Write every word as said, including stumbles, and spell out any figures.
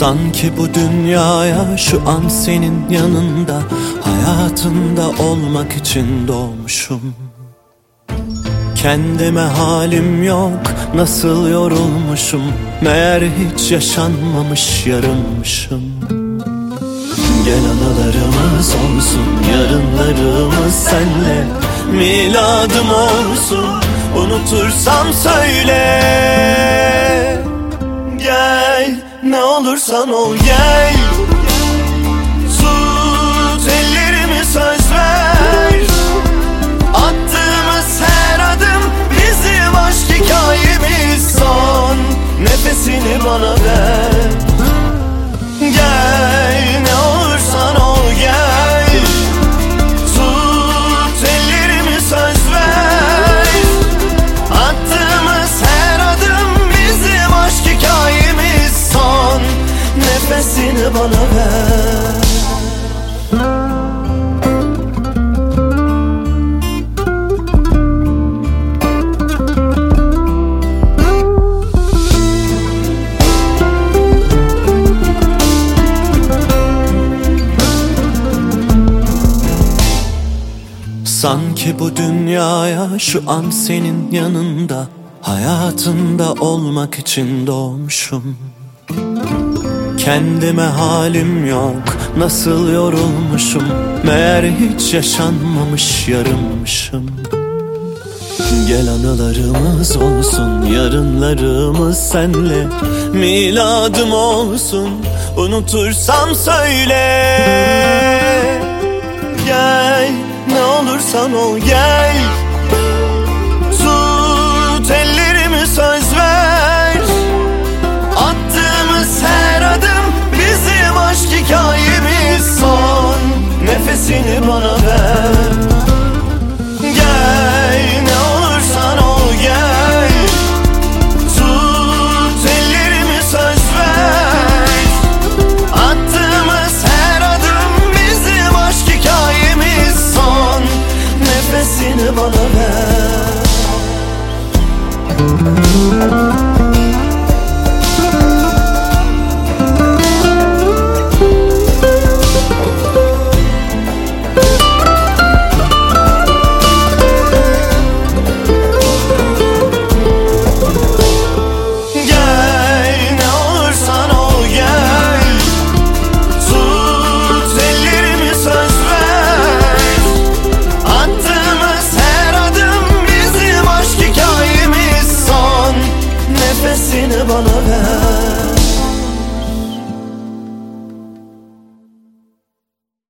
Sanki bu dünyaya şu an senin yanında, hayatında olmak için doğmuşum. Kendime halim yok, nasıl yorulmuşum, meğer hiç yaşanmamış yarınmışım. Gel anılarımız olsun, yarınlarımız senle, miladım olsun, unutursam söyle. Gel, ne olursan ol gel, tut ellerimi söz ver. Attığımız her adım bizim aşk hikayemiz, son nefesini bana ver. Gel, ne olursan ol gel, tut ellerimi söz ver. Attığımız her adım bizim aşk hikayemiz, son nefesini bana ver. Sanki bu dünyaya şu an senin yanında, hayatında olmak için doğmuşum. Kendime halim yok, nasıl yorulmuşum, meğer hiç yaşanmamış yarınmışım. Gel anılarımız olsun, yarınlarımız senle, miladım olsun, unutursam söyle. Gel, ne olursan ol gel, tut ellerimi söz ver. Attığımız her adım bizim aşk hikayemiz, son nefesini bana ver. Gel, ne olursan ol gel, tut ellerimi söz ver. Attığımız her adım bizim aşk hikayemiz, son nefesini bana ver. Bana ver.